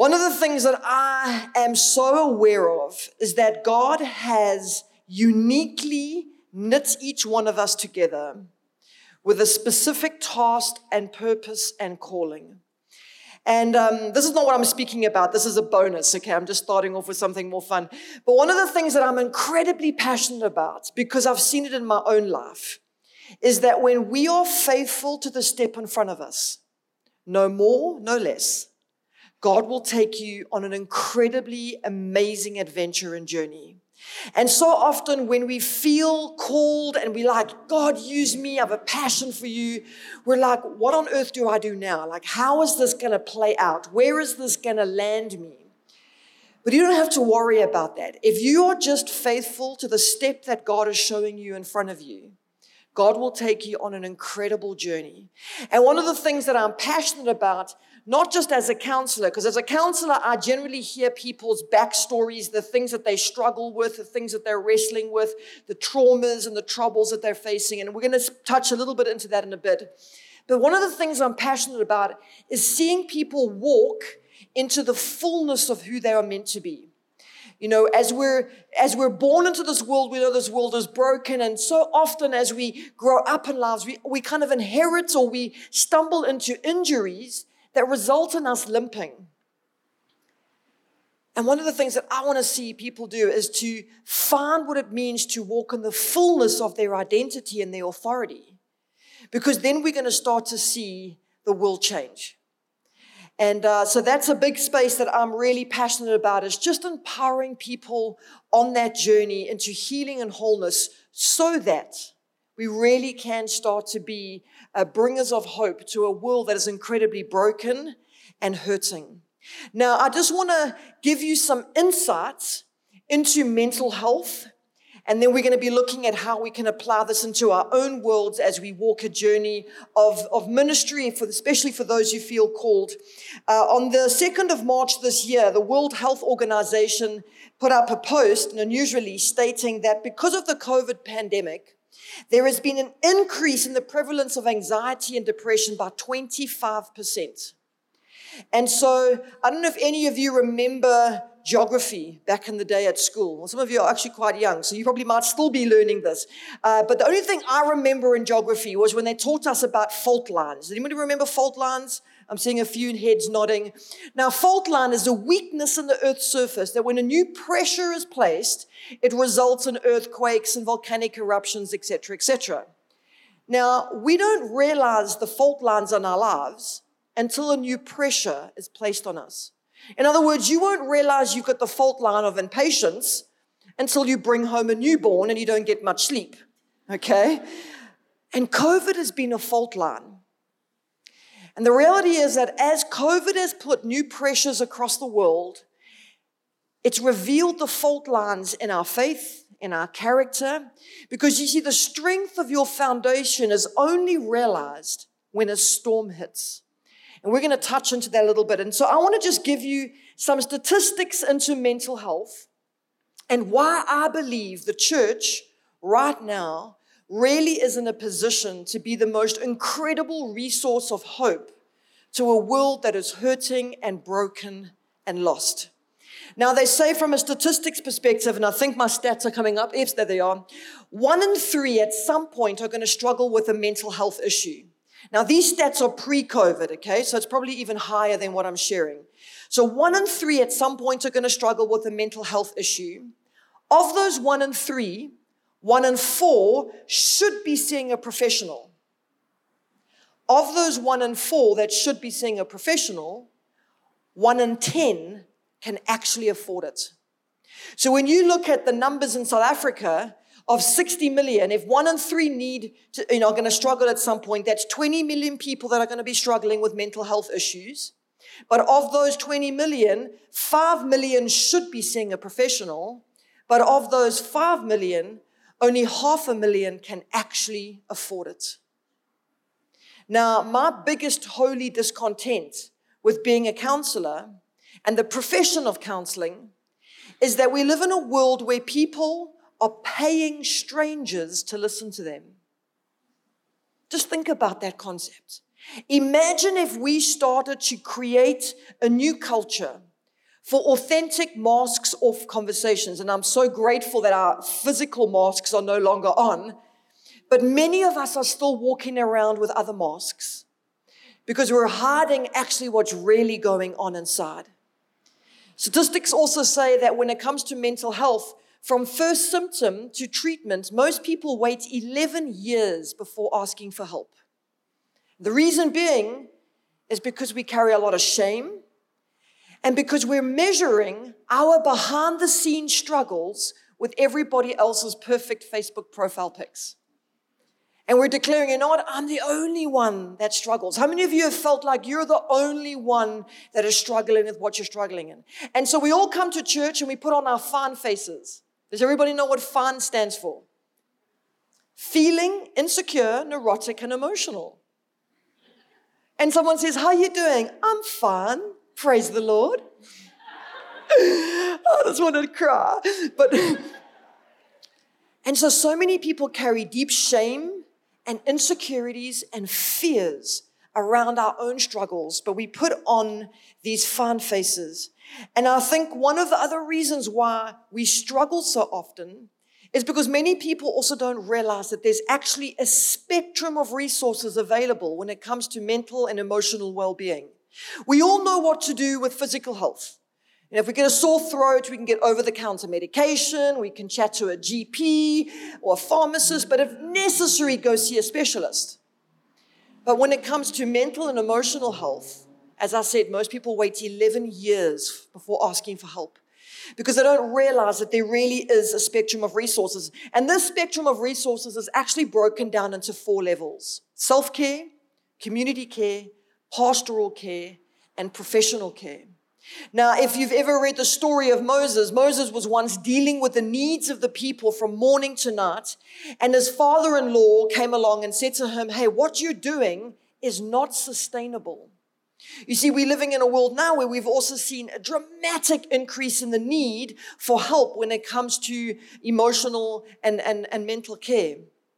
One of the things that I am so aware of is that God has uniquely knit each one of us together with a specific task and purpose and calling. And this is not what I'm speaking about. This is a bonus, okay? I'm just starting off with something more fun. But one of the things that I'm incredibly passionate about, because I've seen it in my own life, is that when we are faithful to the step in front of us, no more, no less, God will take you on an incredibly amazing adventure and journey. And so often when we feel called and we like, God, use me, I have a passion for you, we're like, what on earth do I do now? Like, how is this going to play out? Where is this going to land me? But you don't have to worry about that. If you are just faithful to the step that God is showing you in front of you, God will take you on an incredible journey. And one of the things that I'm passionate about, not just as a counselor, because as a counselor, I generally hear people's backstories, the things that they struggle with, the things that they're wrestling with, the traumas and the troubles that they're facing. And we're going to touch a little bit into that in a bit. But one of the things I'm passionate about is seeing people walk into the fullness of who they are meant to be. You know, as we're born into this world, we know this world is broken. And so often as we grow up in lives, we kind of inherit or we stumble into injuries that result in us limping. And one of the things that I want to see people do is to find what it means to walk in the fullness of their identity and their authority. Because then we're going to start to see the world change. And so that's a big space that I'm really passionate about, is just empowering people on that journey into healing and wholeness so that we really can start to be bringers of hope to a world that is incredibly broken and hurting. Now, I just want to give you some insights into mental health. And then we're going to be looking at how we can apply this into our own worlds as we walk a journey of ministry, especially for those who feel called. On the 2nd of March this year, the World Health Organization put up a post in a news release stating that because of the COVID pandemic, there has been an increase in the prevalence of anxiety and depression by 25%. And so I don't know if any of you remember geography back in the day at school. Well, some of you are actually quite young, so you probably might still be learning this. But the only thing I remember in geography was when they taught us about fault lines. Does anybody remember fault lines? I'm seeing a few heads nodding. Now, fault line is a weakness in the Earth's surface that when a new pressure is placed, it results in earthquakes and volcanic eruptions, etc., etc. Now, we don't realize the fault lines in our lives until a new pressure is placed on us. In other words, you won't realize you've got the fault line of impatience until you bring home a newborn and you don't get much sleep, okay? And COVID has been a fault line. And the reality is that as COVID has put new pressures across the world, it's revealed the fault lines in our faith, in our character, because you see, the strength of your foundation is only realized when a storm hits. And we're going to touch into that a little bit. And so I want to just give you some statistics into mental health and why I believe the church right now really is in a position to be the most incredible resource of hope to a world that is hurting and broken and lost. Now, they say from a statistics perspective, and I think my stats are coming up. Yes, there they are. 1 in 3 at some point are going to struggle with a mental health issue. Now, these stats are pre-COVID, okay? So it's probably even higher than what I'm sharing. So 1 in 3 at some point are going to struggle with a mental health issue. Of those 1 in 3, 1 in 4 should be seeing a professional. Of those 1 in 4 that should be seeing a professional, 1 in 10 can actually afford it. So when you look at the numbers in South Africa, of 60 million, if 1 in 3 are going to struggle at some point, that's 20 million people that are going to be struggling with mental health issues. But of those 20 million, 5 million should be seeing a professional. But of those 5 million, only 500,000 can actually afford it. Now, my biggest holy discontent with being a counselor and the profession of counseling is that we live in a world where people are paying strangers to listen to them. Just think about that concept. Imagine if we started to create a new culture for authentic masks off conversations. And I'm so grateful that our physical masks are no longer on. But many of us are still walking around with other masks because we're hiding actually what's really going on inside. Statistics also say that when it comes to mental health, from first symptom to treatment, most people wait 11 years before asking for help. The reason being is because we carry a lot of shame and because we're measuring our behind-the-scenes struggles with everybody else's perfect Facebook profile pics. And we're declaring, you know what, I'm the only one that struggles. How many of you have felt like you're the only one that is struggling with what you're struggling in? And so we all come to church and we put on our fine faces. Does everybody know what FINE stands for? Feeling insecure, neurotic, and emotional. And someone says, how are you doing? I'm fine. Praise the Lord. I just want to cry. And so many people carry deep shame and insecurities and fears around our own struggles, but we put on these fine faces. And I think one of the other reasons why we struggle so often is because many people also don't realize that there's actually a spectrum of resources available when it comes to mental and emotional well-being. We all know what to do with physical health. And if we get a sore throat, we can get over-the-counter medication, we can chat to a GP or a pharmacist, but if necessary, go see a specialist. But when it comes to mental and emotional health, as I said, most people wait 11 years before asking for help because they don't realize that there really is a spectrum of resources. And this spectrum of resources is actually broken down into 4 levels: self-care, community care, pastoral care, and professional care. Now, if you've ever read the story of Moses, Moses was once dealing with the needs of the people from morning to night, and his father-in-law came along and said to him, hey, what you're doing is not sustainable. You see, we're living in a world now where we've also seen a dramatic increase in the need for help when it comes to emotional and mental care.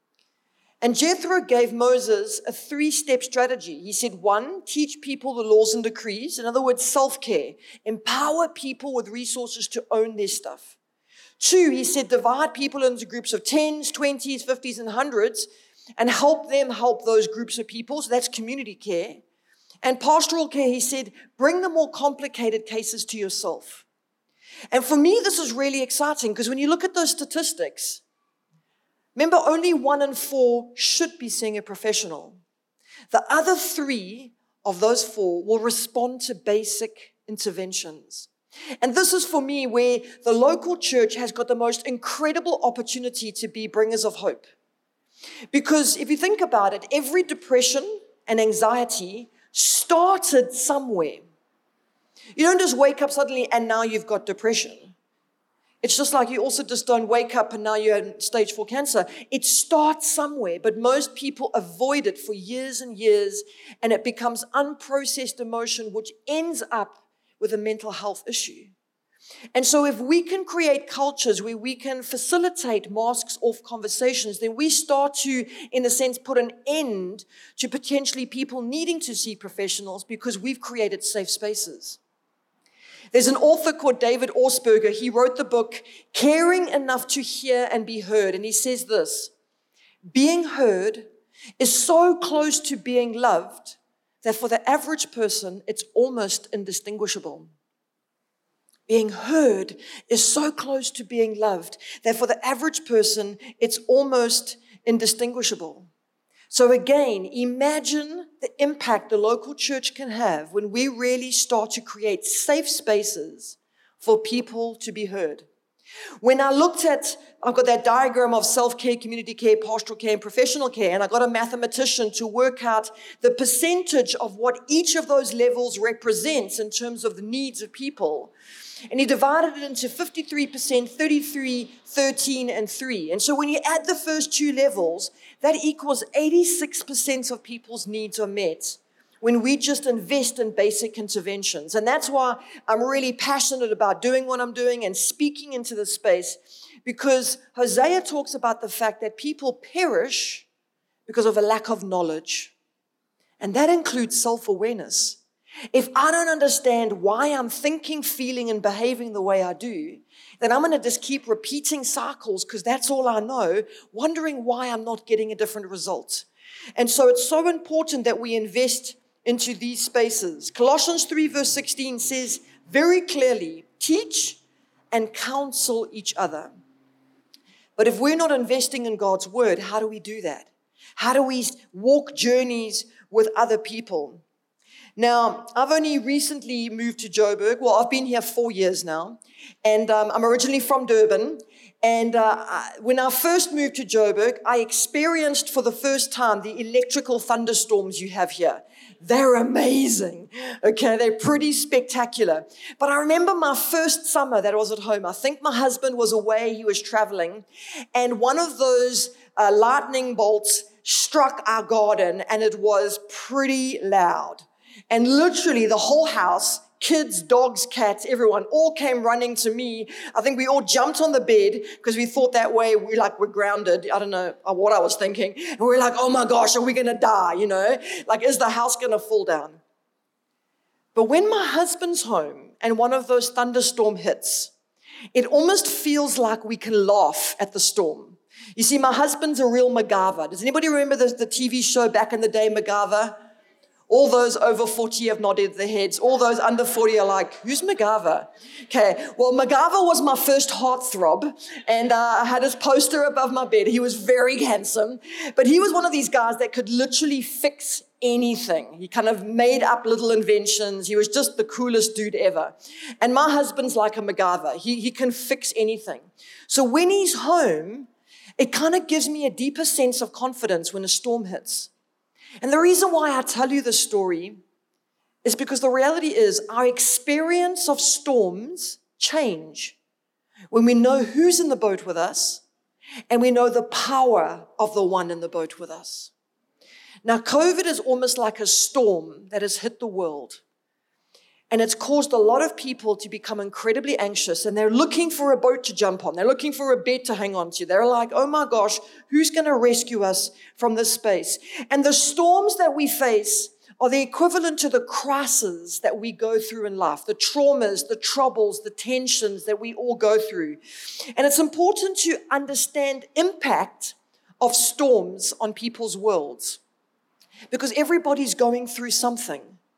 And Jethro gave Moses a 3-step strategy. He said, 1, teach people the laws and decrees. In other words, self-care. Empower people with resources to own their stuff. 2, he said, divide people into groups of 10s, 20s, 50s, and 100s and help them help those groups of people. So that's community care. And pastoral care, he said, bring the more complicated cases to yourself. And for me, this is really exciting because when you look at those statistics, remember, only 1 in 4 should be seeing a professional. The other 3 of those 4 will respond to basic interventions. And this is for me where the local church has got the most incredible opportunity to be bringers of hope. Because if you think about it, every depression and anxiety started somewhere. You don't just wake up suddenly and now you've got depression. It's just like you also just don't wake up and now you're in stage 4 cancer. It starts somewhere, but most people avoid it for years and years, and it becomes unprocessed emotion, which ends up with a mental health issue. And so if we can create cultures where we can facilitate masks off conversations, then we start to, in a sense, put an end to potentially people needing to see professionals because we've created safe spaces. There's an author called David Augsburger. He wrote the book, Caring Enough to Hear and Be Heard. And he says this, being heard is so close to being loved that for the average person, it's almost indistinguishable. Being heard is so close to being loved that for the average person, it's almost indistinguishable. So again, imagine the impact the local church can have when we really start to create safe spaces for people to be heard. When I looked at, I've got that diagram of self-care, community care, pastoral care, and professional care, and I got a mathematician to work out the percentage of what each of those levels represents in terms of the needs of people. And he divided it into 53%, 33, 13, and 3. And so when you add the first 2 levels, that equals 86% of people's needs are met when we just invest in basic interventions. And that's why I'm really passionate about doing what I'm doing and speaking into this space, because Hosea talks about the fact that people perish because of a lack of knowledge. And that includes self-awareness. If I don't understand why I'm thinking, feeling, and behaving the way I do, then I'm going to just keep repeating cycles because that's all I know, wondering why I'm not getting a different result. And so it's so important that we invest into these spaces. Colossians 3 verse 16 says very clearly, teach and counsel each other. But if we're not investing in God's word, how do we do that? How do we walk journeys with other people? Now, I've only recently moved to Joburg. Well, I've been here 4 years now, and I'm originally from Durban. And when I first moved to Joburg, I experienced for the first time the electrical thunderstorms you have here. They're amazing, okay? They're pretty spectacular. But I remember my first summer that I was at home. I think my husband was away, he was traveling, and one of those lightning bolts struck our garden, and it was pretty loud. And literally the whole house, kids, dogs, cats, everyone, all came running to me. I think we all jumped on the bed because we thought that way we're grounded. I don't know what I was thinking. And we're like, oh my gosh, are we going to die? You know, like, is the house going to fall down? But when my husband's home and one of those thunderstorm hits, it almost feels like we can laugh at the storm. You see, my husband's a real MacGyver. Does anybody remember the TV show back in the day, MacGyver? All those over 40 have nodded their heads. All those under 40 are like, who's MacGyver? Okay, well, MacGyver was my first heartthrob, and I had his poster above my bed. He was very handsome, but he was one of these guys that could literally fix anything. He kind of made up little inventions. He was just the coolest dude ever. And my husband's like a MacGyver. He can fix anything. So when he's home, it kind of gives me a deeper sense of confidence when a storm hits. And the reason why I tell you this story is because the reality is our experience of storms change when we know who's in the boat with us and we know the power of the one in the boat with us. Now, COVID is almost like a storm that has hit the world. And it's caused a lot of people to become incredibly anxious, and they're looking for a boat to jump on. They're looking for a bed to hang on to. They're like, oh my gosh, who's going to rescue us from this space? And the storms that we face are the equivalent to the crises that we go through in life, the traumas, the troubles, the tensions that we all go through. And it's important to understand impact of storms on people's worlds because everybody's going through something.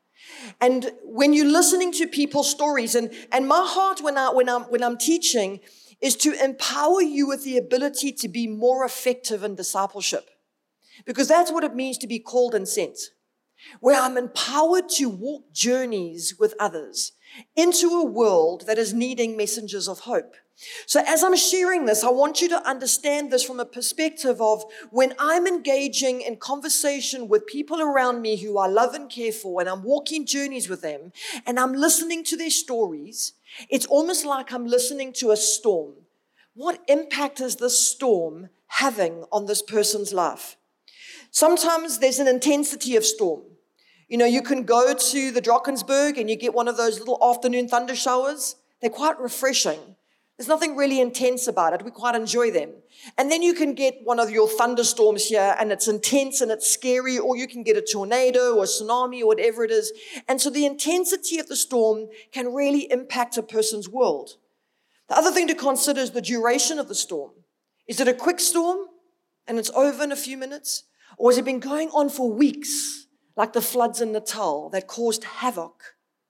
And when you're listening to people's stories, and my heart when I'm teaching is to empower you with the ability to be more effective in discipleship. Because that's what it means to be called and sent. Where I'm empowered to walk journeys with others into a world that is needing messengers of hope. So as I'm sharing this, I want you to understand this from a perspective of when I'm engaging in conversation with people around me who I love and care for, and I'm walking journeys with them, and I'm listening to their stories, it's almost like I'm listening to a storm. What impact is this storm having on this person's life? Sometimes there's an intensity of storm. You know, you can go to the Drakensberg and you get one of those little afternoon thunder showers. They're quite refreshing. There's nothing really intense about it. We quite enjoy them. And then you can get one of your thunderstorms here, and it's intense and it's scary, or you can get a tornado or a tsunami or whatever it is. And so the intensity of the storm can really impact a person's world. The other thing to consider is the duration of the storm. Is it a quick storm and it's over in a few minutes? Or has it been going on for weeks, like the floods in Natal that caused havoc?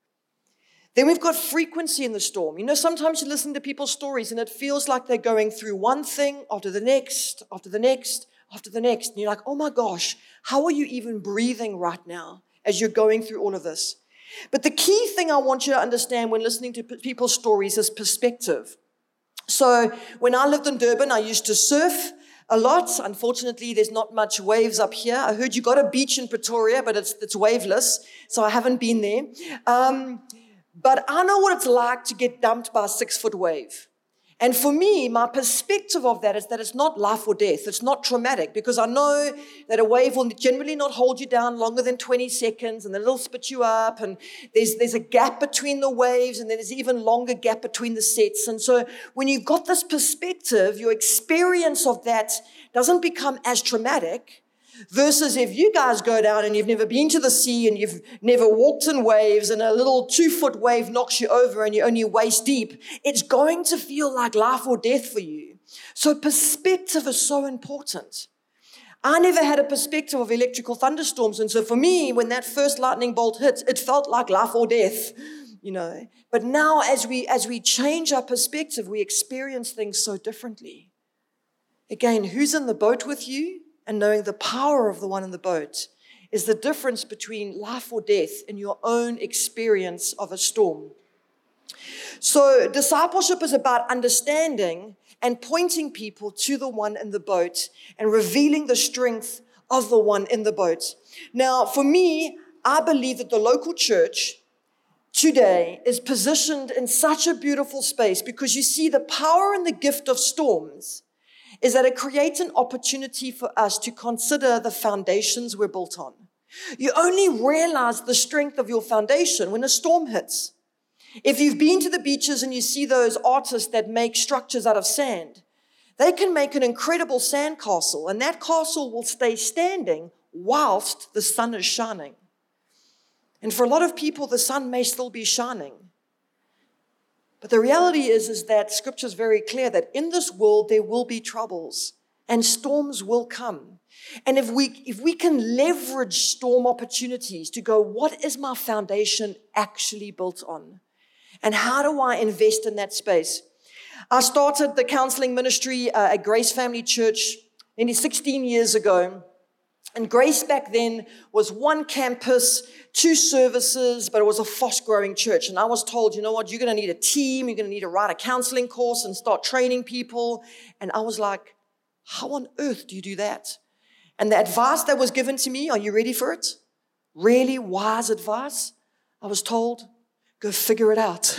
Then we've got frequency in the storm. You know, sometimes you listen to people's stories and it feels like they're going through one thing after the next, after the next, after the next. And you're like, oh my gosh, how are you even breathing right now as you're going through all of this? But the key thing I want you to understand when listening to people's stories is perspective. So when I lived in Durban, I used to surf a lot. Unfortunately, there's not much waves up here. I heard you got a beach in Pretoria, but it's waveless, so I haven't been there. But I know what it's like to get dumped by a 6-foot wave. And for me, my perspective of that is that it's not life or death. It's not traumatic because I know that a wave will generally not hold you down longer than 20 seconds and then it'll spit you up. And there's a gap between the waves and then there's even longer gap between the sets. And so when you've got this perspective, your experience of that doesn't become as traumatic Versus if you guys go down and you've never been to the sea and you've never walked in waves and a little 2-foot wave knocks you over and you're only waist deep, it's going to feel like life or death for you. So perspective is so important. I never had a perspective of electrical thunderstorms. And so for me, when that first lightning bolt hit, it felt like life or death, you know. But now as we change our perspective, we experience things so differently. Again, who's in the boat with you? And knowing the power of the one in the boat is the difference between life or death in your own experience of a storm. So discipleship is about understanding and pointing people to the one in the boat and revealing the strength of the one in the boat. Now, for me, I believe that the local church today is positioned in such a beautiful space because you see the power and the gift of storms is that it creates an opportunity for us to consider the foundations we're built on. You only realize the strength of your foundation when a storm hits. If you've been to the beaches and you see those artists that make structures out of sand, they can make an incredible sand castle, and that castle will stay standing whilst the sun is shining. And for a lot of people, the sun may still be shining. But the reality is that Scripture is very clear that in this world there will be troubles and storms will come. And if we can leverage storm opportunities to go, what is my foundation actually built on? And how do I invest in that space? I started the counseling ministry at Grace Family Church nearly 16 years ago. And Grace back then was one campus, 2 services, but it was a fast-growing church. And I was told, you know what, you're going to need a team, you're going to need to write a counseling course and start training people. And I was like, how on earth do you do that? And the advice that was given to me, are you ready for it? Really wise advice. I was told, go figure it out.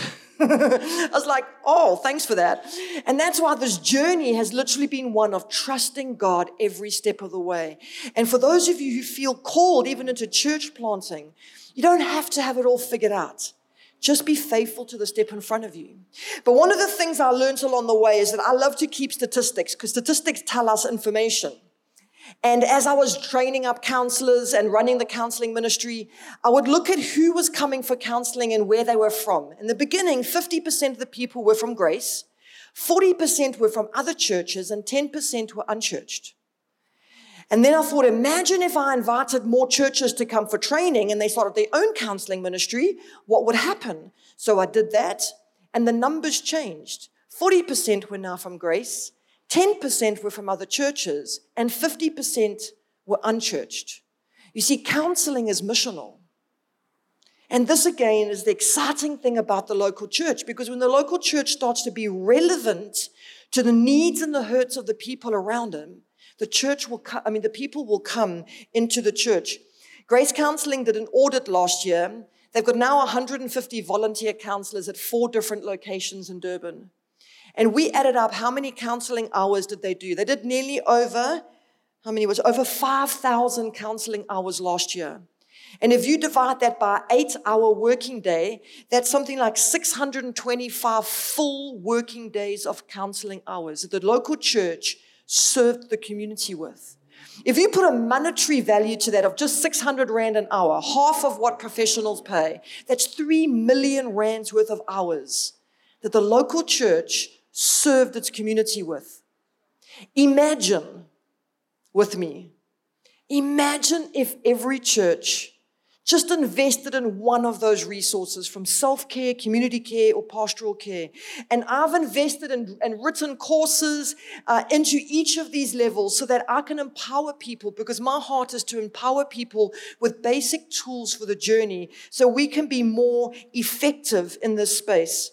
I was like, oh, thanks for that. And that's why this journey has literally been one of trusting God every step of the way. And for those of you who feel called even into church planting, you don't have to have it all figured out. Just be faithful to the step in front of you. But one of the things I learned along the way is that I love to keep statistics because statistics tell us information. And as I was training up counselors and running the counseling ministry, I would look at who was coming for counseling and where they were from. In the beginning, 50% of the people were from Grace, 40% were from other churches, and 10% were unchurched. And then I thought, imagine if I invited more churches to come for training and they started their own counseling ministry, what would happen? So I did that, and the numbers changed. 40% were now from Grace, 10% were from other churches, and 50% were unchurched. You see, counseling is missional. And this, again, is the exciting thing about the local church, because when the local church starts to be relevant to the needs and the hurts of the people around them, the people will come into the church. Grace Counseling did an audit last year. They've got now 150 volunteer counselors at 4 different locations in Durban. And we added up how many counseling hours did they do. They did nearly over 5,000 counseling hours last year. And if you divide that by 8-hour working day, that's something like 625 full working days of counseling hours that the local church served the community with. If you put a monetary value to that of just 600 Rand an hour, half of what professionals pay, that's 3 million Rands worth of hours that the local church served its community with. Imagine with me, imagine if every church just invested in one of those resources from self-care, community care, or pastoral care. And I've invested and written courses into each of these levels so that I can empower people, because my heart is to empower people with basic tools for the journey so we can be more effective in this space.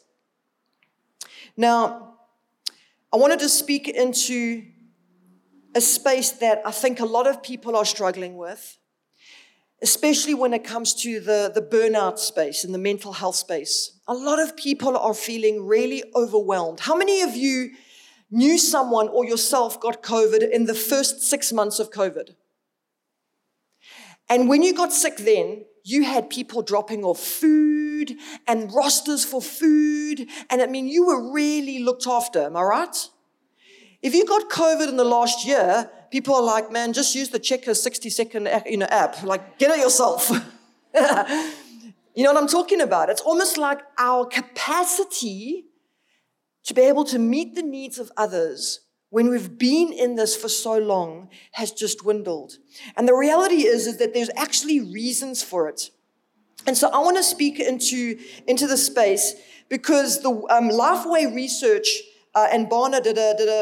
Now, I wanted to speak into a space that I think a lot of people are struggling with, especially when it comes to the burnout space and the mental health space. A lot of people are feeling really overwhelmed. How many of you knew someone or yourself got COVID in the first 6 months of COVID? And when you got sick then, you had people dropping off food and rosters for food. And you were really looked after, am I right? If you got COVID in the last year, people are like, man, just use the Checker 60-second app. Like, get it yourself. You know what I'm talking about? It's almost like our capacity to be able to meet the needs of others when we've been in this for so long has just dwindled. And the reality is that there's actually reasons for it. And so I want to speak into the space because the Lifeway research and Barna did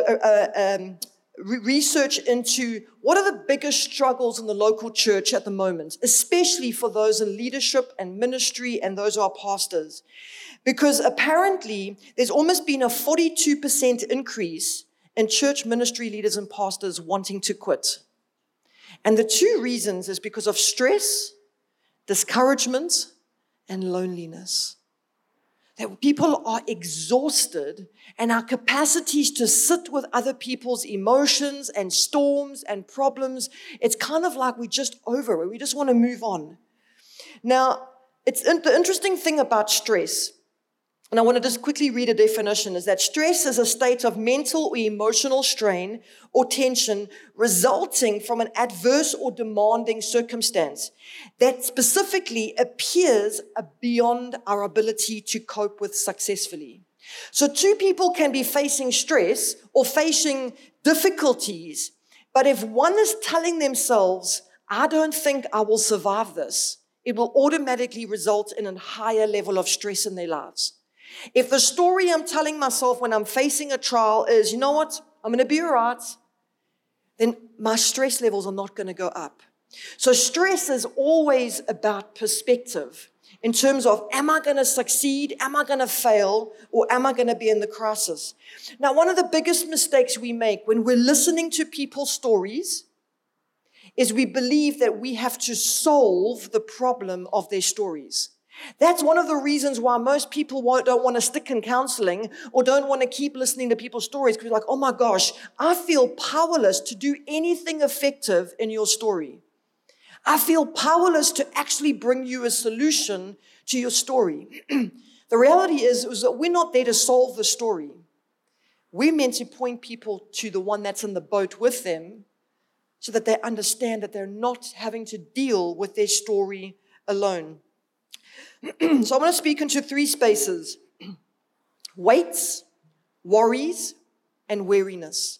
research into what are the biggest struggles in the local church at the moment, especially for those in leadership and ministry and those who are pastors. Because apparently there's almost been a 42% increase in church ministry leaders and pastors wanting to quit. And the two reasons is because of stress, discouragement, and loneliness. That people are exhausted and our capacities to sit with other people's emotions and storms and problems, it's kind of like we're just over it. We just want to move on. Now, the interesting thing about stress, and I want to just quickly read a definition, is that stress is a state of mental or emotional strain or tension resulting from an adverse or demanding circumstance that specifically appears beyond our ability to cope with successfully. So two people can be facing stress or facing difficulties, but if one is telling themselves, I don't think I will survive this, it will automatically result in a higher level of stress in their lives. If the story I'm telling myself when I'm facing a trial is, you know what, I'm going to be all right, then my stress levels are not going to go up. So stress is always about perspective in terms of, am I going to succeed, am I going to fail, or am I going to be in the crisis? Now, one of the biggest mistakes we make when we're listening to people's stories is we believe that we have to solve the problem of their stories. That's one of the reasons why most people don't want to stick in counseling or don't want to keep listening to people's stories, because you're like, oh my gosh, I feel powerless to do anything effective in your story. I feel powerless to actually bring you a solution to your story. The reality is that we're not there to solve the story. We're meant to point people to the one that's in the boat with them so that they understand that they're not having to deal with their story alone. So I want to speak into three spaces: weights, worries, and weariness.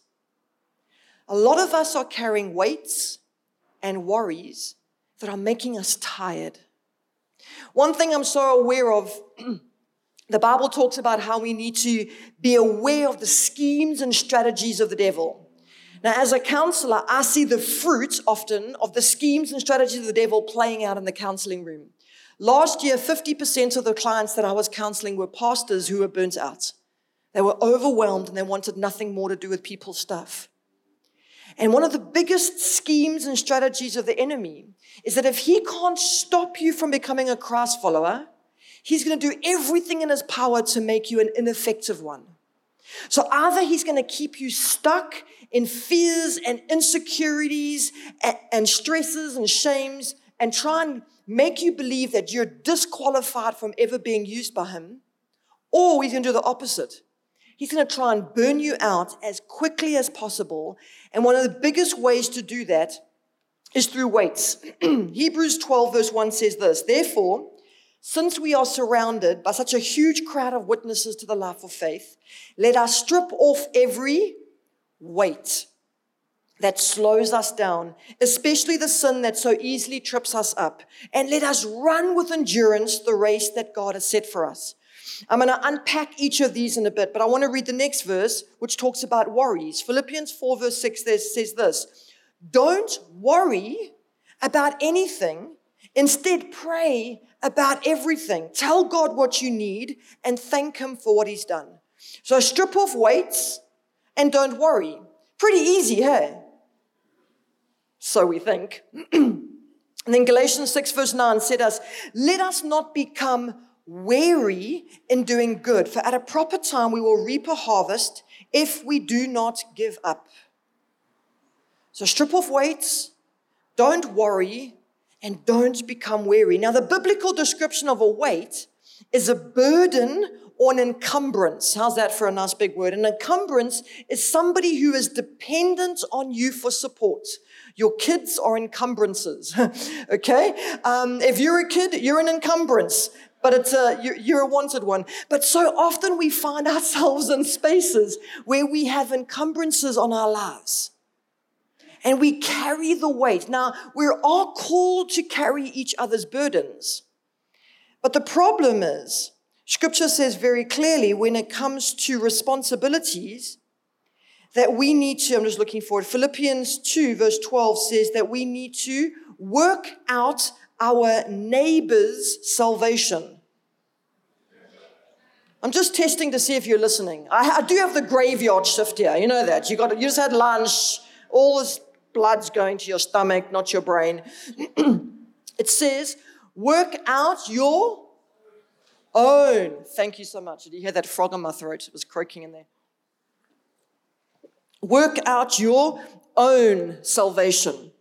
A lot of us are carrying weights and worries that are making us tired. One thing I'm so aware of, the Bible talks about how we need to be aware of the schemes and strategies of the devil. Now, as a counselor, I see the fruit often of the schemes and strategies of the devil playing out in the counseling room. Last year, 50% of the clients that I was counseling were pastors who were burnt out. They were overwhelmed and they wanted nothing more to do with people's stuff. And one of the biggest schemes and strategies of the enemy is that if he can't stop you from becoming a Christ follower, he's going to do everything in his power to make you an ineffective one. So either he's going to keep you stuck in fears and insecurities and stresses and shames and try and make you believe that you're disqualified from ever being used by him, or he's going to do the opposite. He's going to try and burn you out as quickly as possible. And one of the biggest ways to do that is through weights. Hebrews 12 verse 1 says this: therefore, since we are surrounded by such a huge crowd of witnesses to the life of faith, let us strip off every weight that slows us down, especially the sin that so easily trips us up, and let us run with endurance the race that God has set for us. I'm going to unpack each of these in a bit, but I want to read the next verse, which talks about worries. Philippians 4 verse 6 says this: don't worry about anything. Instead, pray about everything. Tell God what you need and thank him for what he's done. So strip off weights and don't worry. Pretty easy, hey? So we think. And then Galatians 6 verse 9 said us, let us not become weary in doing good, for at a proper time we will reap a harvest if we do not give up. So strip off weights, don't worry, and don't become weary. Now, the biblical description of a weight is a burden or an encumbrance. How's that for a nice big word? An encumbrance is somebody who is dependent on you for support. Your kids are encumbrances, okay? If you're a kid, you're an encumbrance, but you're a wanted one. But so often we find ourselves in spaces where we have encumbrances on our lives. And we carry the weight. Now, we're all called to carry each other's burdens. But the problem is, Scripture says very clearly when it comes to responsibilities that we need to, I'm just looking for it, Philippians 2 verse 12 says that we need to work out our neighbor's salvation. I'm just testing to see if you're listening. I do have the graveyard shift here. You know that. You just had lunch, all this blood's going to your stomach, not your brain. It says, work out your own. Thank you so much. Did you hear that frog in my throat? It was croaking in there. Work out your own salvation.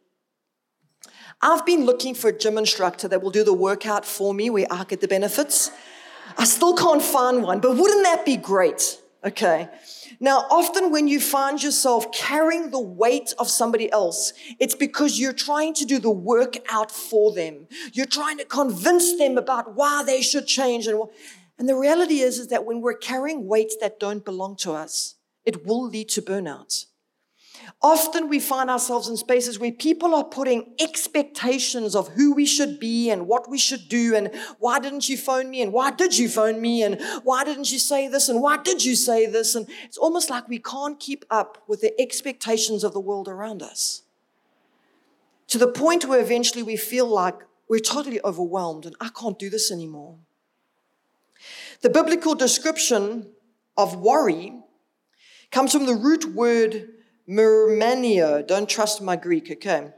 I've been looking for a gym instructor that will do the workout for me where I get the benefits. I still can't find one, but wouldn't that be great? Okay. Now, often when you find yourself carrying the weight of somebody else, it's because you're trying to do the work out for them. You're trying to convince them about why they should change. And the reality is that when we're carrying weights that don't belong to us, it will lead to burnout. Often we find ourselves in spaces where people are putting expectations of who we should be and what we should do and why didn't you phone me and why did you phone me and why didn't you say this and why did you say this? And it's almost like we can't keep up with the expectations of the world around us. To the point where eventually we feel like we're totally overwhelmed and I can't do this anymore. The biblical description of worry comes from the root word myrmanio. Don't trust my Greek, okay?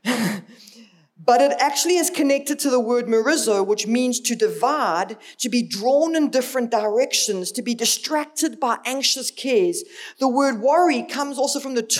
But it actually is connected to the word merizo, which means to divide, to be drawn in different directions, to be distracted by anxious cares. The word worry comes also from the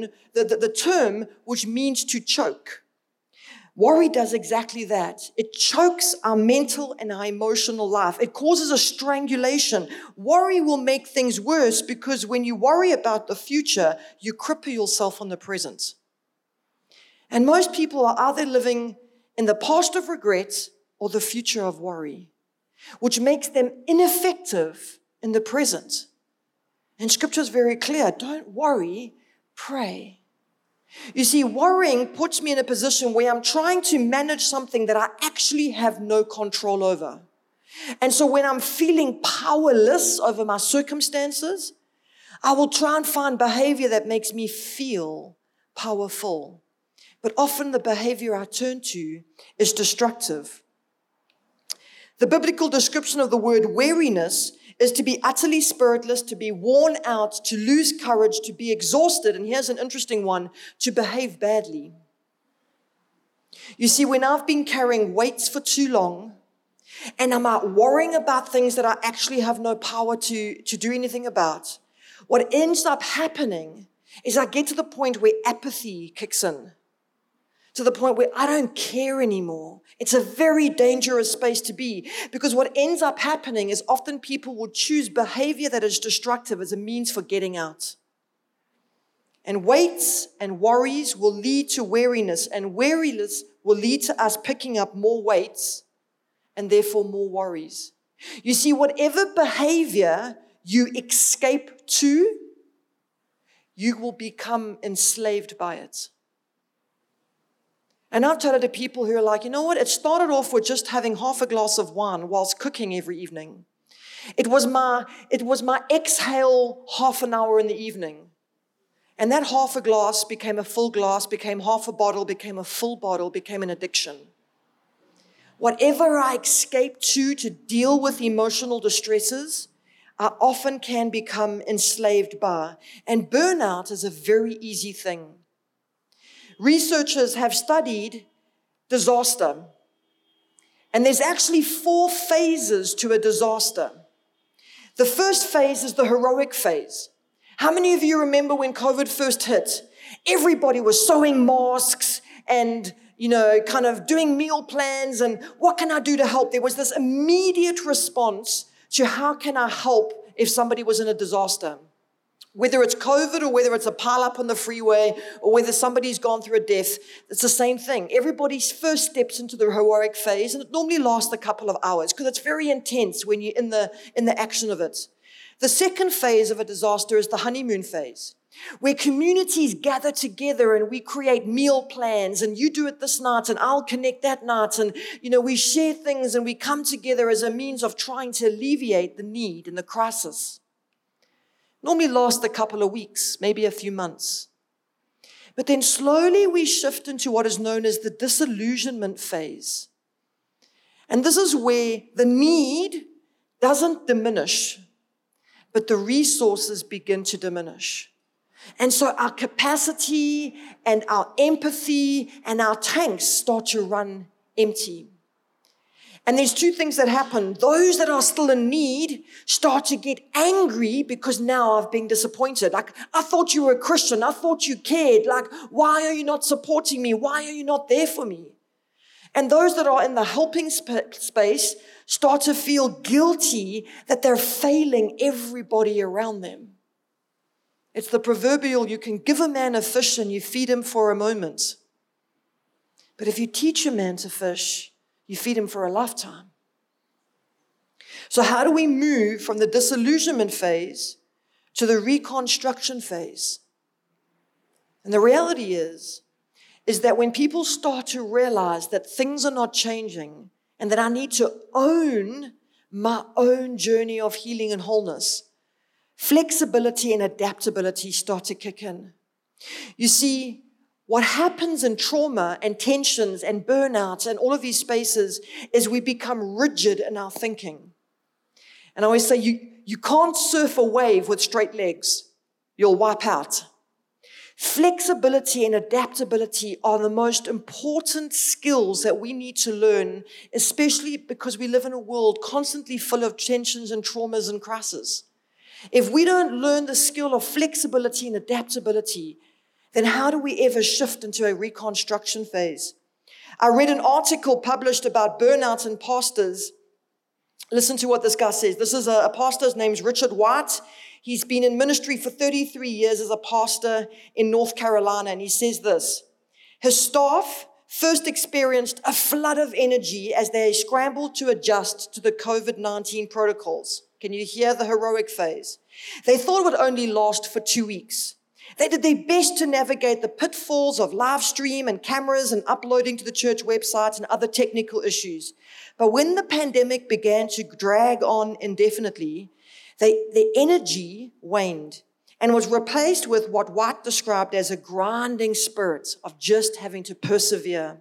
term which means to choke. Worry does exactly that. It chokes our mental and our emotional life. It causes a strangulation. Worry will make things worse because when you worry about the future, you cripple yourself on the present. And most people are either living in the past of regret or the future of worry, which makes them ineffective in the present. And Scripture is very clear. Don't worry, pray. You see, worrying puts me in a position where I'm trying to manage something that I actually have no control over. And so when I'm feeling powerless over my circumstances, I will try and find behavior that makes me feel powerful. But often the behavior I turn to is destructive. The biblical description of the word weariness is to be utterly spiritless, to be worn out, to lose courage, to be exhausted. And here's an interesting one, to behave badly. You see, when I've been carrying weights for too long, and I'm out worrying about things that I actually have no power to do anything about, what ends up happening is I get to the point where apathy kicks in. To the point where I don't care anymore. It's a very dangerous space to be because what ends up happening is often people will choose behavior that is destructive as a means for getting out. And weights and worries will lead to weariness, and weariness will lead to us picking up more weights and therefore more worries. You see, whatever behavior you escape to, you will become enslaved by it. And I've told it to people who are like, you know what? It started off with just having half a glass of wine whilst cooking every evening. It was my exhale half an hour in the evening. And that half a glass became a full glass, became half a bottle, became a full bottle, became an addiction. Whatever I escape to deal with emotional distresses, I often can become enslaved by. And burnout is a very easy thing. Researchers have studied disaster. And there's actually 4 phases to a disaster. The first phase is the heroic phase. How many of you remember when COVID first hit? Everybody was sewing masks and, kind of doing meal plans and what can I do to help? There was this immediate response to how can I help if somebody was in a disaster. Whether it's COVID or whether it's a pile-up on the freeway or whether somebody's gone through a death, it's the same thing. Everybody first steps into the heroic phase, and it normally lasts a couple of hours because it's very intense when you're in the action of it. The second phase of a disaster is the honeymoon phase, where communities gather together and we create meal plans, and you do it this night and I'll connect that night, and we share things and we come together as a means of trying to alleviate the need and the crisis. Normally lasts a couple of weeks, maybe a few months. But then slowly we shift into what is known as the disillusionment phase. And this is where the need doesn't diminish, but the resources begin to diminish. And so our capacity and our empathy and our tanks start to run empty. And there's two things that happen. Those that are still in need start to get angry because now I've been disappointed. Like, I thought you were a Christian. I thought you cared. Like, why are you not supporting me? Why are you not there for me? And those that are in the helping space start to feel guilty that they're failing everybody around them. It's the proverbial, you can give a man a fish and you feed him for a moment. But if you teach a man to fish, you feed him for a lifetime. So how do we move from the disillusionment phase to the reconstruction phase? And the reality is that when people start to realize that things are not changing and that I need to own my own journey of healing and wholeness, flexibility and adaptability start to kick in. You see, what happens in trauma and tensions and burnout and all of these spaces is we become rigid in our thinking. And I always say, you can't surf a wave with straight legs. You'll wipe out. Flexibility and adaptability are the most important skills that we need to learn, especially because we live in a world constantly full of tensions and traumas and crises. If we don't learn the skill of flexibility and adaptability, then how do we ever shift into a reconstruction phase? I read an article published about burnout in pastors. Listen to what this guy says. This is a pastor. His name's Richard White. He's been in ministry for 33 years as a pastor in North Carolina, and he says this. His staff first experienced a flood of energy as they scrambled to adjust to the COVID-19 protocols. Can you hear the heroic phase? They thought it would only last for 2 weeks. They did their best to navigate the pitfalls of live stream and cameras and uploading to the church website and other technical issues. But when the pandemic began to drag on indefinitely, their energy waned and was replaced with what White described as a grinding spirit of just having to persevere.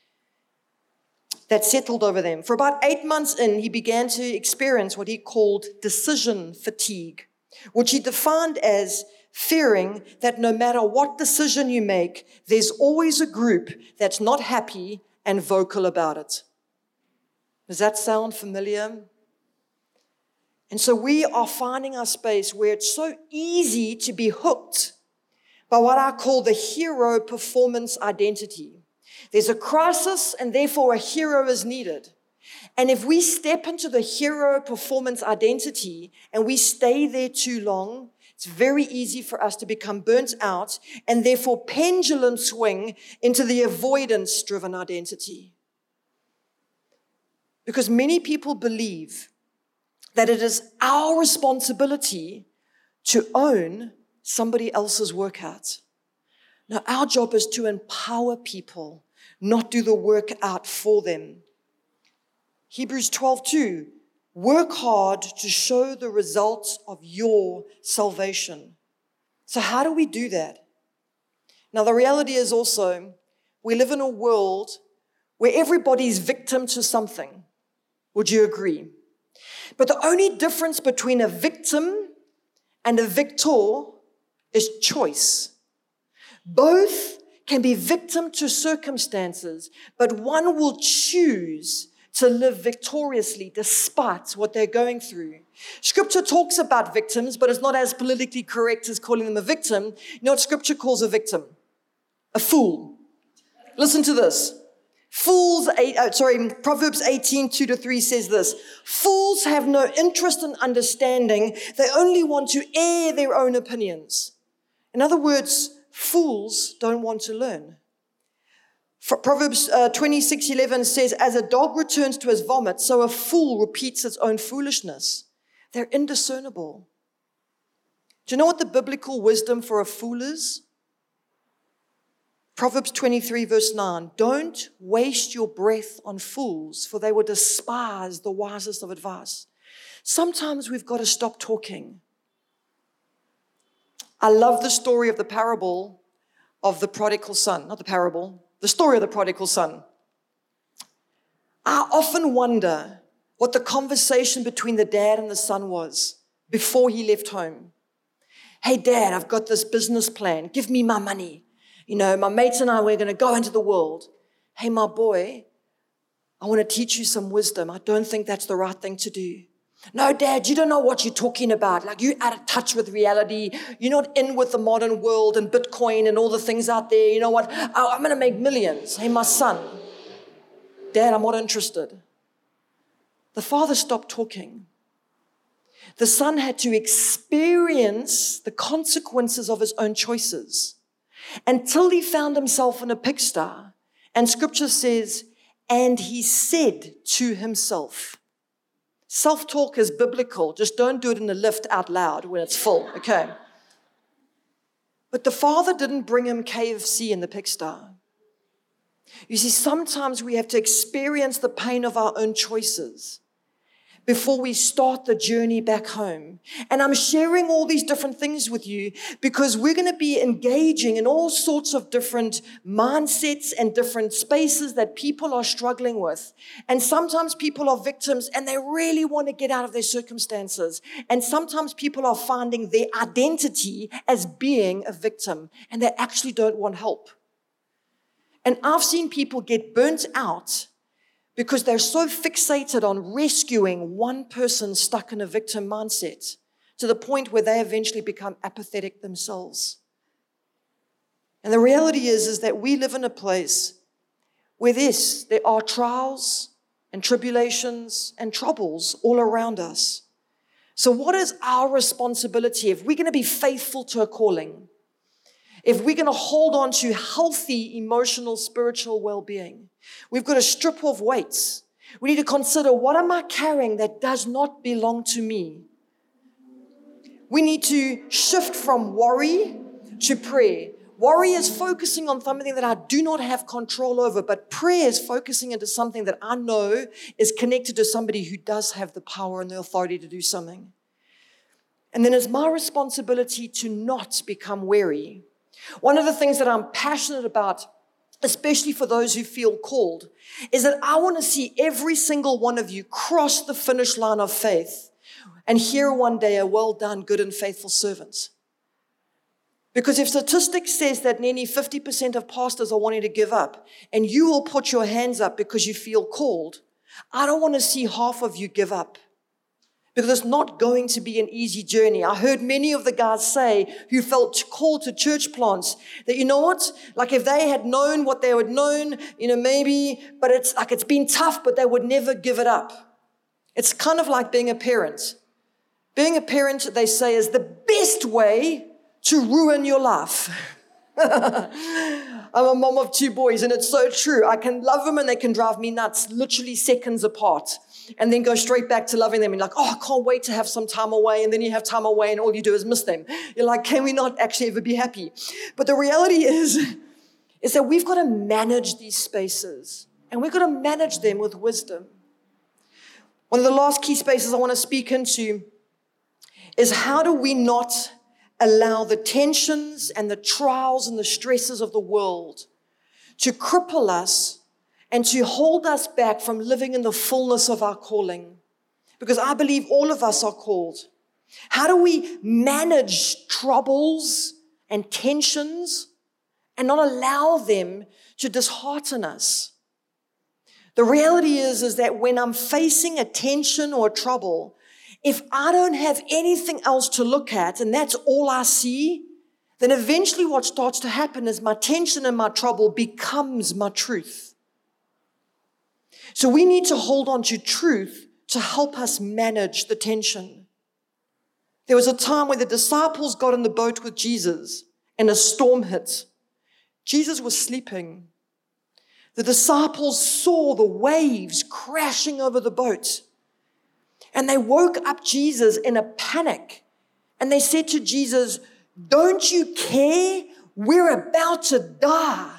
That settled over them. For about 8 months in, he began to experience what he called decision fatigue, which he defined as fearing that no matter what decision you make, there's always a group that's not happy and vocal about it. Does that sound familiar? And so we are finding our space where it's so easy to be hooked by what I call the hero performance identity. There's a crisis and therefore a hero is needed. And if we step into the hero performance identity and we stay there too long, it's very easy for us to become burnt out and therefore pendulum swing into the avoidance-driven identity. Because many people believe that it is our responsibility to own somebody else's workout. Now, our job is to empower people, not do the work out for them. Hebrews 12:2. Work hard to show the results of your salvation. So how do we do that? Now, the reality is also, we live in a world where everybody's victim to something. Would you agree? But the only difference between a victim and a victor is choice. Both can be victim to circumstances, but one will choose to live victoriously despite what they're going through. Scripture talks about victims, but it's not as politically correct as calling them a victim. You know what Scripture calls a victim? A fool. Listen to this. Proverbs 18:2-3 says this: fools have no interest in understanding. They only want to air their own opinions. In other words, fools don't want to learn. Proverbs 26:11 says, as a dog returns to his vomit, so a fool repeats its own foolishness. They're indiscernible. Do you know what the biblical wisdom for a fool is? Proverbs 23 verse 9, don't waste your breath on fools, for they will despise the wisest of advice. Sometimes we've got to stop talking. I love the story of the parable of the prodigal son, not the parable, the story of the prodigal son. I often wonder what the conversation between the dad and the son was before he left home. Hey, Dad, I've got this business plan. Give me my money. You know, my mates and I, we're going to go into the world. Hey, my boy, I want to teach you some wisdom. I don't think that's the right thing to do. No, Dad, you don't know what you're talking about. Like, you're out of touch with reality. You're not in with the modern world and Bitcoin and all the things out there. You know what? I'm going to make millions. Hey, my son, Dad, I'm not interested. The father stopped talking. The son had to experience the consequences of his own choices until he found himself in a pigsty. And scripture says, and he said to himself. Self-talk is biblical. Just don't do it in the lift out loud when it's full, okay? But the father didn't bring him KFC in the pigsty. You see, sometimes we have to experience the pain of our own choices before we start the journey back home. And I'm sharing all these different things with you because we're going to be engaging in all sorts of different mindsets and different spaces that people are struggling with. And sometimes people are victims and they really want to get out of their circumstances. And sometimes people are finding their identity as being a victim and they actually don't want help. And I've seen people get burnt out because they're so fixated on rescuing one person stuck in a victim mindset to the point where they eventually become apathetic themselves. And the reality is that we live in a place where there are trials and tribulations and troubles all around us. So what is our responsibility if we're going to be faithful to a calling? If we're going to hold on to healthy emotional, spiritual well-being, we've got to strip off weights. We need to consider, what am I carrying that does not belong to me? We need to shift from worry to prayer. Worry is focusing on something that I do not have control over, but prayer is focusing into something that I know is connected to somebody who does have the power and the authority to do something. And then it's my responsibility to not become weary. One of the things that I'm passionate about, especially for those who feel called, is that I want to see every single one of you cross the finish line of faith and hear one day a well done, good and faithful servant. Because if statistics says that nearly 50% of pastors are wanting to give up and you will put your hands up because you feel called, I don't want to see half of you give up. Because it's not going to be an easy journey. I heard many of the guys say who felt called to church plants that, you know what, like if they had known what they would known, maybe, but it's like it's been tough, but they would never give it up. It's kind of like being a parent. Being a parent, they say, is the best way to ruin your life. I'm a mom of 2 boys, and it's so true. I can love them and they can drive me nuts, literally seconds apart, and then go straight back to loving them and like, oh, I can't wait to have some time away. And then you have time away and all you do is miss them. You're like, can we not actually ever be happy? But the reality is that we've got to manage these spaces, and we've got to manage them with wisdom. One of the last key spaces I want to speak into is, how do we not allow the tensions and the trials and the stresses of the world to cripple us and to hold us back from living in the fullness of our calling? Because I believe all of us are called. How do we manage troubles and tensions and not allow them to dishearten us? The reality is that when I'm facing a tension or a trouble, if I don't have anything else to look at and that's all I see, then eventually what starts to happen is my tension and my trouble becomes my truth. So we need to hold on to truth to help us manage the tension. There was a time when the disciples got in the boat with Jesus and a storm hit. Jesus was sleeping. The disciples saw the waves crashing over the boat. And they woke up Jesus in a panic. And they said to Jesus, "Don't you care? We're about to die."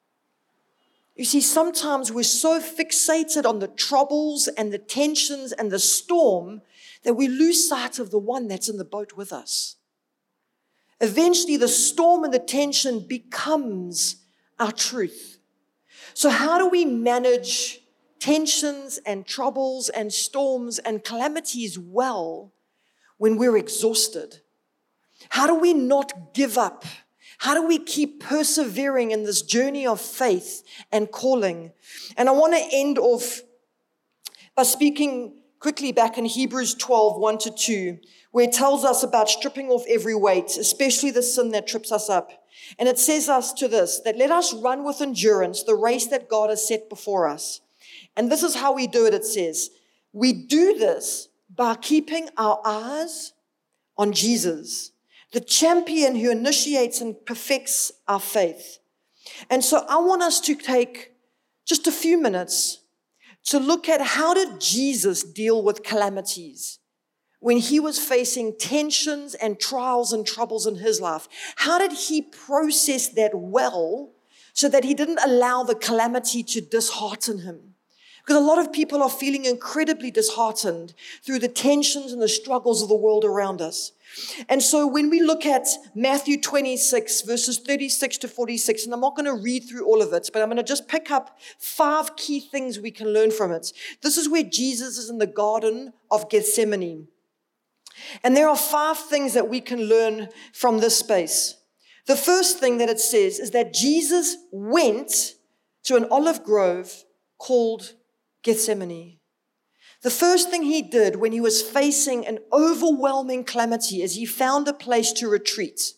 You see, sometimes we're so fixated on the troubles and the tensions and the storm that we lose sight of the one that's in the boat with us. Eventually, the storm and the tension becomes our truth. So how do we manage tensions and troubles and storms and calamities well when we're exhausted? How do we not give up? How do we keep persevering in this journey of faith and calling? And I want to end off by speaking quickly back in Hebrews 12, 1-2, where it tells us about stripping off every weight, especially the sin that trips us up. And it says us to this, that let us run with endurance the race that God has set before us. And this is how we do it, it says. We do this by keeping our eyes on Jesus, the champion who initiates and perfects our faith. And so I want us to take just a few minutes to look at how did Jesus deal with calamities when he was facing tensions and trials and troubles in his life. How did he process that well so that he didn't allow the calamity to dishearten him? Because a lot of people are feeling incredibly disheartened through the tensions and the struggles of the world around us. And so when we look at Matthew 26, verses 36-46, and I'm not going to read through all of it, but I'm going to just pick up 5 key things we can learn from it. This is where Jesus is in the Garden of Gethsemane. And there are 5 things that we can learn from this space. The first thing that it says is that Jesus went to an olive grove called Gethsemane. The first thing he did when he was facing an overwhelming calamity is he found a place to retreat.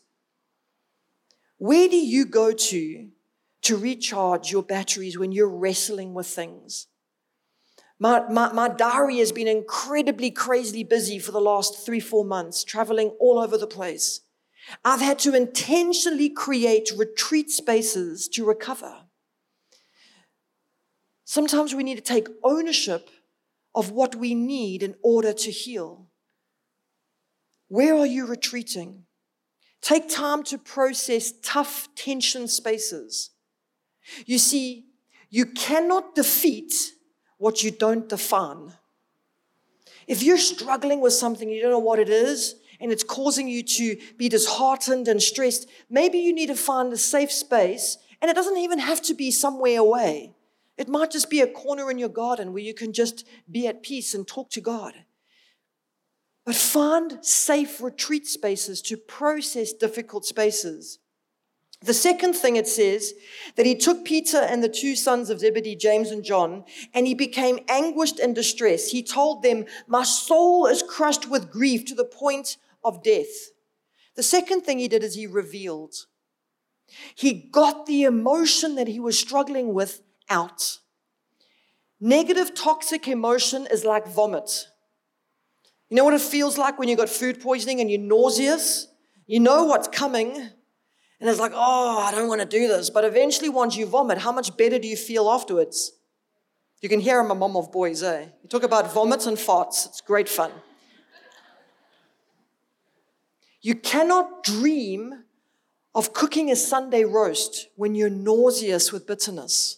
Where do you go to recharge your batteries when you're wrestling with things? My diary has been incredibly crazily busy for the last 3-4 months, traveling all over the place. I've had to intentionally create retreat spaces to recover. Sometimes we need to take ownership of what we need in order to heal. Where are you retreating? Take time to process tough tension spaces. You see, you cannot defeat what you don't define. If you're struggling with something, you don't know what it is, and it's causing you to be disheartened and stressed, maybe you need to find a safe space, and it doesn't even have to be somewhere away. It might just be a corner in your garden where you can just be at peace and talk to God. But find safe retreat spaces to process difficult spaces. The second thing it says, that he took Peter and the 2 sons of Zebedee, James and John, and he became anguished and distressed. He told them, "My soul is crushed with grief to the point of death." The second thing he did is he revealed. He got the emotion that he was struggling with out. Negative, toxic emotion is like vomit. You know what it feels like when you got food poisoning and you're nauseous? You know what's coming, and it's like, oh, I don't want to do this. But eventually, once you vomit, how much better do you feel afterwards? You can hear I'm a mom of boys, eh? You talk about vomits and farts. It's great fun. You cannot dream of cooking a Sunday roast when you're nauseous with bitterness.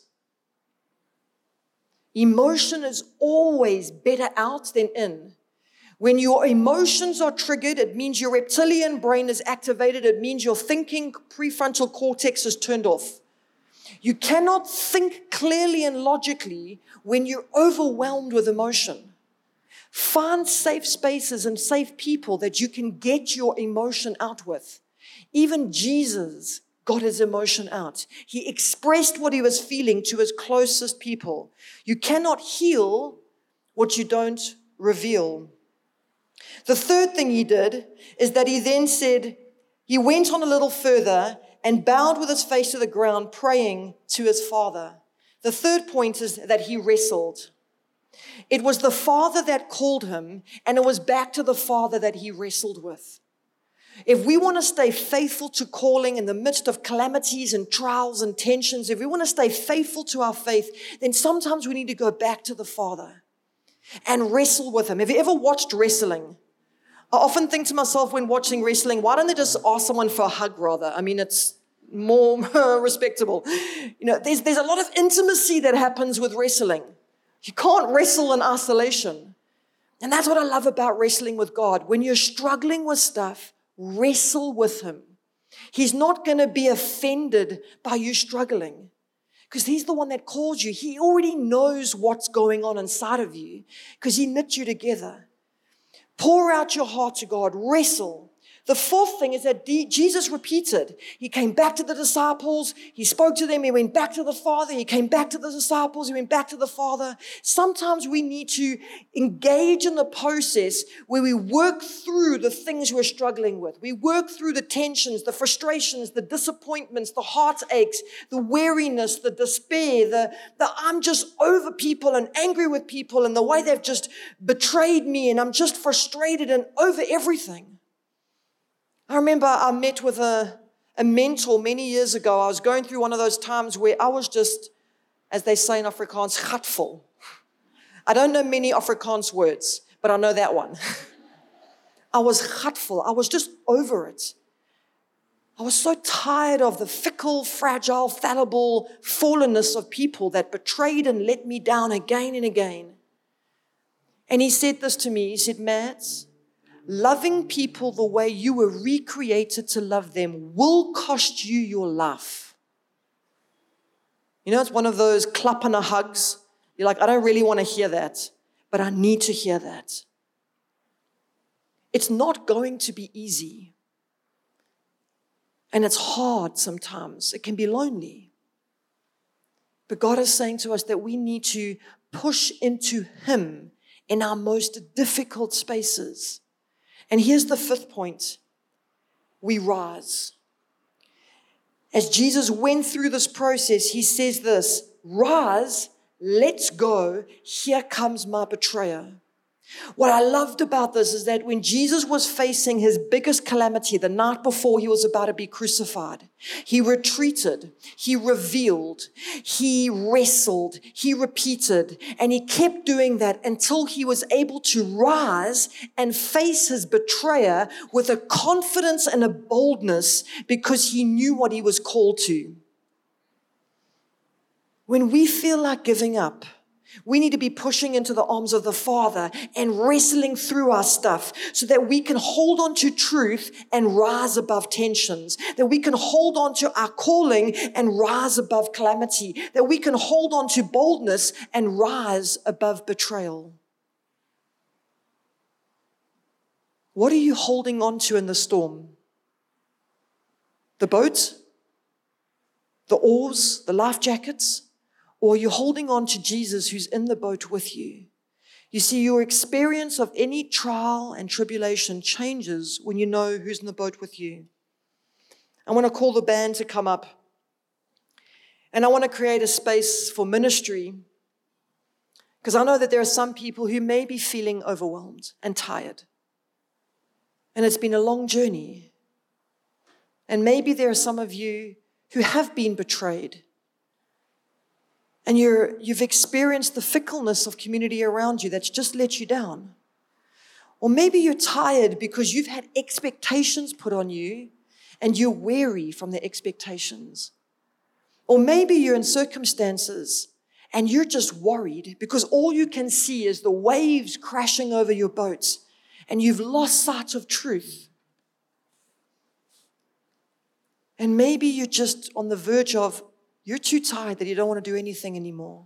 Emotion is always better out than in. When your emotions are triggered, it means your reptilian brain is activated. It means your thinking prefrontal cortex is turned off. You cannot think clearly and logically when you're overwhelmed with emotion. Find safe spaces and safe people that you can get your emotion out with. Even Jesus got his emotion out. He expressed what he was feeling to his closest people. You cannot heal what you don't reveal. The third thing he did is that he then said, he went on a little further and bowed with his face to the ground, praying to his Father. The third point is that he wrestled. It was the Father that called him, and it was back to the Father that he wrestled with. If we want to stay faithful to calling in the midst of calamities and trials and tensions, if we want to stay faithful to our faith, then sometimes we need to go back to the Father and wrestle with him. Have you ever watched wrestling? I often think to myself when watching wrestling, why don't they just ask someone for a hug rather? I mean, it's more respectable. You know, there's a lot of intimacy that happens with wrestling. You can't wrestle in isolation. And that's what I love about wrestling with God. When you're struggling with stuff, wrestle with him. He's not going to be offended by you struggling because he's the one that called you. He already knows what's going on inside of you because he knit you together. Pour out your heart to God. Wrestle. The fourth thing is that Jesus repeated. He came back to the disciples. He spoke to them. He went back to the Father. He came back to the disciples. He went back to the Father. Sometimes we need to engage in the process where we work through the things we're struggling with. We work through the tensions, the frustrations, the disappointments, the heartaches, the weariness, the despair, the I'm just over people and angry with people and the way they've just betrayed me and I'm just frustrated and over everything. I remember I met with a mentor many years ago. I was going through one of those times where I was just, as they say in Afrikaans, gatvol. I don't know many Afrikaans words, but I know that one. I was gatvol. I was just over it. I was so tired of the fickle, fragile, fallible fallenness of people that betrayed and let me down again and again. And he said this to me. He said, Mads, loving people the way you were recreated to love them will cost you your life. You know, it's one of those klappende hugs. You're like, I don't really want to hear that, but I need to hear that. It's not going to be easy. And it's hard sometimes. It can be lonely. But God is saying to us that we need to push into him in our most difficult spaces. And here's the fifth point. We rise. As Jesus went through this process, he says this, rise, let's go, here comes my betrayer. What I loved about this is that when Jesus was facing his biggest calamity the night before he was about to be crucified, he retreated, he revealed, he wrestled, he repeated, and he kept doing that until he was able to rise and face his betrayer with a confidence and a boldness because he knew what he was called to. When we feel like giving up, we need to be pushing into the arms of the Father and wrestling through our stuff so that we can hold on to truth and rise above tensions, that we can hold on to our calling and rise above calamity, that we can hold on to boldness and rise above betrayal. What are you holding on to in the storm? The boat? The oars? The life jackets? Or you're holding on to Jesus who's in the boat with you. You see, your experience of any trial and tribulation changes when you know who's in the boat with you. I want to call the band to come up. And I want to create a space for ministry. Because I know that there are some people who may be feeling overwhelmed and tired. And it's been a long journey. And maybe there are some of you who have been betrayed. And you've experienced the fickleness of community around you that's just let you down. Or maybe you're tired because you've had expectations put on you and you're weary from the expectations. Or maybe you're in circumstances and you're just worried because all you can see is the waves crashing over your boat and you've lost sight of truth. And maybe you're just on the verge of you're too tired that you don't want to do anything anymore.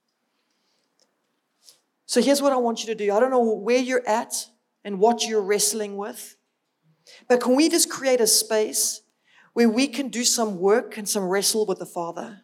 So here's what I want you to do. I don't know where you're at and what you're wrestling with, but can we just create a space where we can do some work and some wrestle with the Father?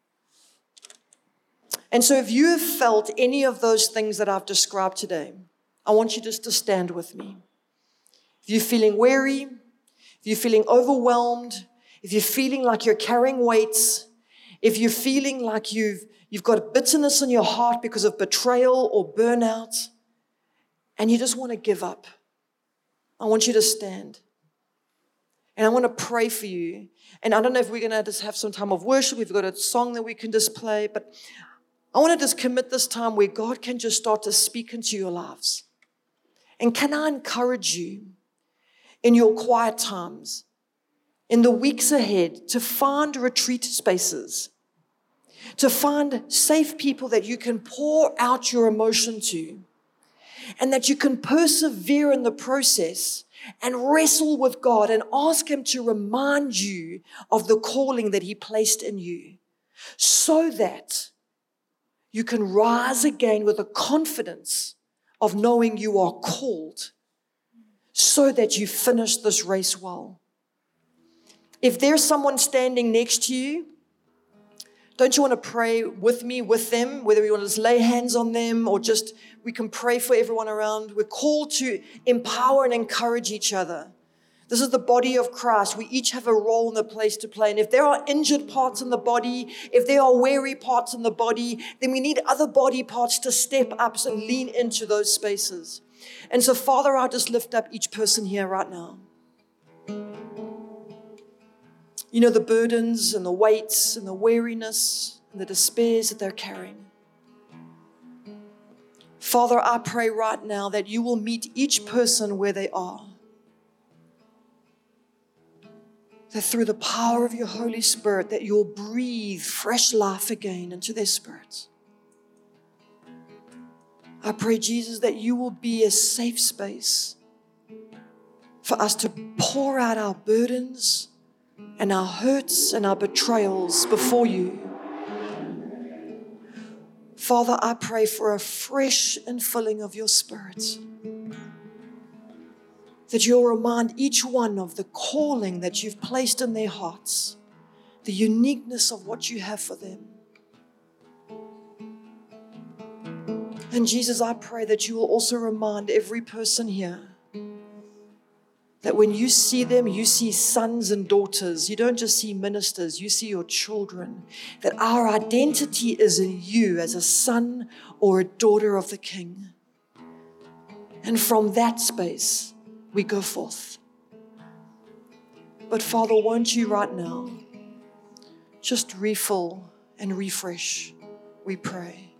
And so if you have felt any of those things that I've described today, I want you just to stand with me. If you're feeling weary, if you're feeling overwhelmed, if you're feeling like you're carrying weights, if you're feeling like you've You've got bitterness in your heart because of betrayal or burnout, and you just want to give up. I want you to stand. And I want to pray for you. And I don't know if we're going to just have some time of worship. We've got a song that we can just play. But I want to just commit this time where God can just start to speak into your lives. And can I encourage you in your quiet times, in the weeks ahead, to find retreat spaces, to find safe people that you can pour out your emotion to, and that you can persevere in the process and wrestle with God and ask Him to remind you of the calling that He placed in you, so that you can rise again with a confidence of knowing you are called, so that you finish this race well. If there's someone standing next to you, don't you want to pray with me, with them, whether you want to just lay hands on them or just we can pray for everyone around. We're called to empower and encourage each other. This is the body of Christ. We each have a role and a place to play. And if there are injured parts in the body, if there are weary parts in the body, then we need other body parts to step up and lean into those spaces. And so, Father, I just lift up each person here right now. You know, the burdens and the weights and the weariness and the despairs that they're carrying. Father, I pray right now that you will meet each person where they are. That through the power of your Holy Spirit, that you'll breathe fresh life again into their spirits. I pray, Jesus, that you will be a safe space for us to pour out our burdens and our hurts and our betrayals before you. Father, I pray for a fresh infilling of your Spirit, that you'll remind each one of the calling that you've placed in their hearts, the uniqueness of what you have for them. And Jesus, I pray that you will also remind every person here that when you see them, you see sons and daughters. You don't just see ministers, you see your children. That our identity is in you as a son or a daughter of the King. And from that space, we go forth. But Father, won't you right now just refill and refresh, we pray.